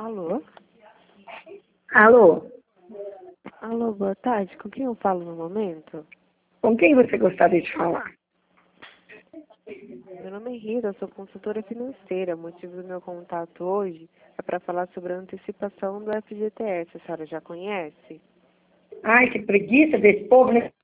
Alô? Alô? Alô, boa tarde. Com quem eu falo no momento? Com quem você gostaria de falar? Meu nome é Rita, eu sou consultora financeira. O motivo do meu contato hoje é para falar sobre a antecipação do FGTS. A senhora já conhece? Ai, que preguiça desse povo, né?